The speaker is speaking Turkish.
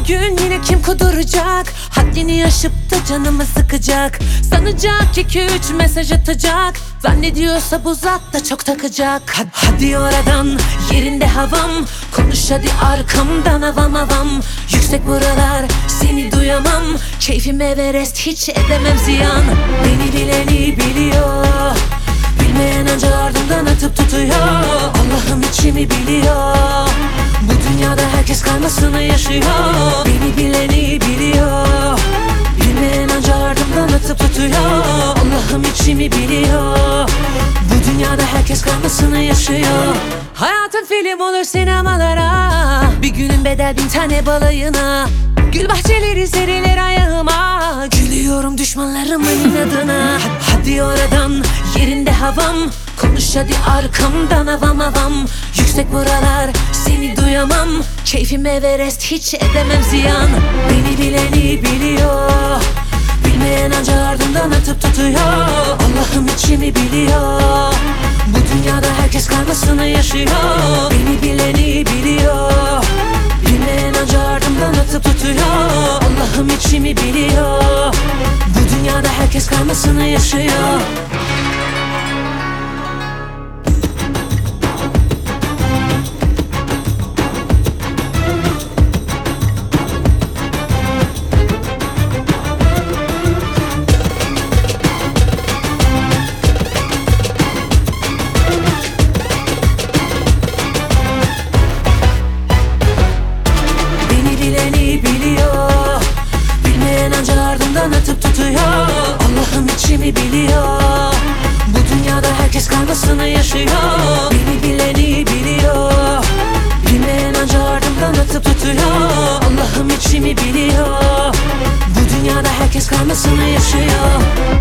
Bugün yine kim kuduracak? Haddini aşıp da canımı sıkacak. Sanacak ki 2-3 mesaj atacak. Zannediyorsa bu zat da çok takacak. Hadi oradan, yerinde havam. Konuş hadi arkamdan, avam avam. Yüksek buralar, seni duyamam. Keyfim Everest, hiç edemem ziyan. Beni bileni biliyor, bilmeyen anca ardından atıp tutuyor. Allah'ım içimi biliyor, bu dünyada herkes karmasını yaşıyor. Beni bileni biliyor, bilmeyen anca ardından atıp tutuyor. Allah'ım içimi biliyor, bu dünyada herkes karmasını yaşıyor. Hayatın film olur sinemalara, bir günün bedel 1000 tane balayına. Gül bahçeleri serilir ayağıma, gülüyorum düşmanlarımın inadına. Hadi oradan, yerinde havam. Konuş hadi arkamdan, avam avam. Yüksek buralar, seni duyamam. Keyfim Everest, hiç edemem ziyan. Beni bileni biliyor, bilmeyen anca ardından atıp tutuyor. Allah'ım içimi biliyor, bu dünyada herkes karmasını yaşıyor. Beni bileni biliyor, bilmeyen anca ardından atıp tutuyor. Allah'ım içimi biliyor, bu dünyada herkes karmasını yaşıyor. Biliyor, bilmeyen anca ardından atıp tutuyor. Allah'ım içimi biliyor, bu dünyada herkes karmasını yaşıyor. Beni bileni biliyor, bilmeyen anca ardından atıp tutuyor. Allah'ım içimi biliyor, bu dünyada herkes karmasını yaşıyor.